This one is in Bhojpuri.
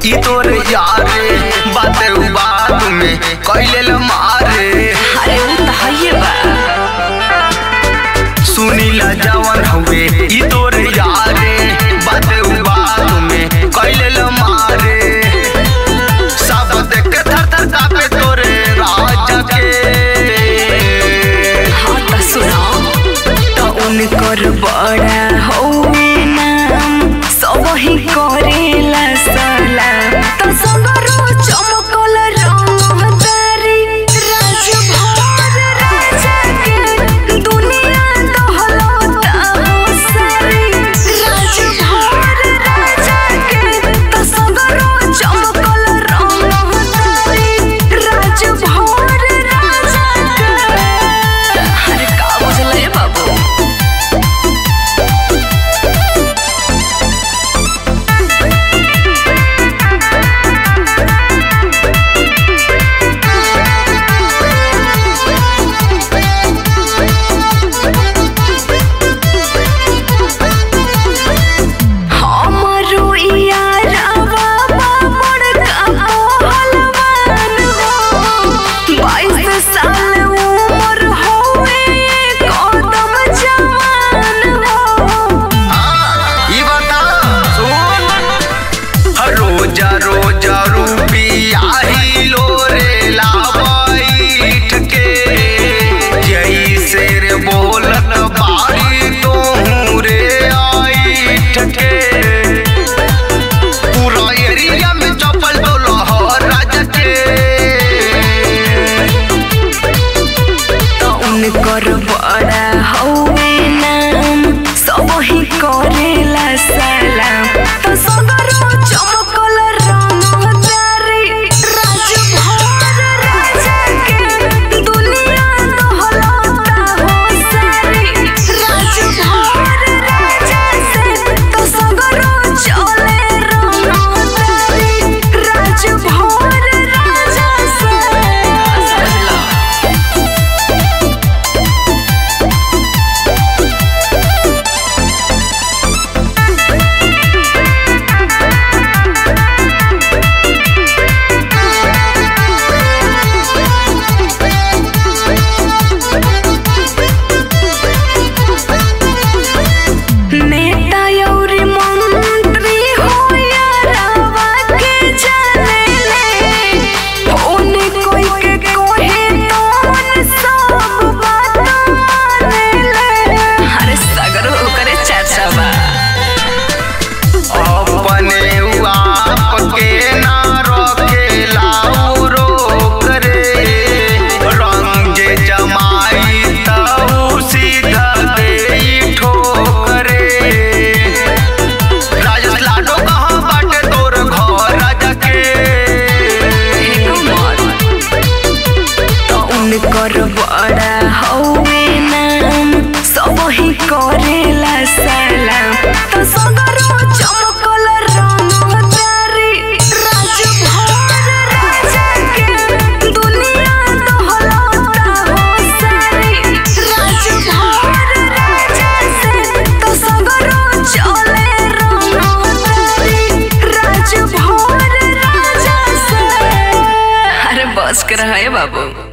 ई तोरे यारे बाते बात में कइले ल मारे। अरे उ त हइए बा सुनीला जवन हवे ई तोरे यारे बाते बात में कइले ल मारे। सब देख के थर थर कापे तोरे राजा के। हाँ त सुनाओ त उनकर बड़ा हौवे नाम सब ही करेला सलाम। त सगरो चमकल रंगदारी राजभर राजा के दुनिया दहलता हो सारी राजभर राजा के। त सगरो चमकल रंगदारी राजभर राजा के। अरे का बुझले बाबू रोजा रूपिया ही लोरे लाइट के। जैसे रे बोलत बारी तो रे आइट के। पूरा एरिया में चपल बोलो हो राजा के। तो उनकर बड़ा हौवे नाम सब ही करेला सलाम। तो सगरो चमकल रंगदारी राजभर राजा के दुनिया दहलता हो सारी राजभर राजा से। तो सगरो चले रंगदारी राजभर राजा से। नेता यौरी मंत्री हो या रावा के जानेले। ओने कोई के कोहे तोन सब बात मानेले। अरे सगरो करे चाचा बा अपने आप के ना रोकेला रोक रे। रंग जे जमाई तऊ सीधा दे ठोकरे। राजा लाडो कहाँ बाटे तोर घर राजा के। तो उनकर बड़ा हौवे नाम सब ही करेला सलाम। तो सगरो चमकल रंगदारी राजभर राजा के दुनिया दहलता हो सारी राजभर राजा से। तो सगरो चले रंगदारी राजभर राजा से। अरे बस कर है बाबू।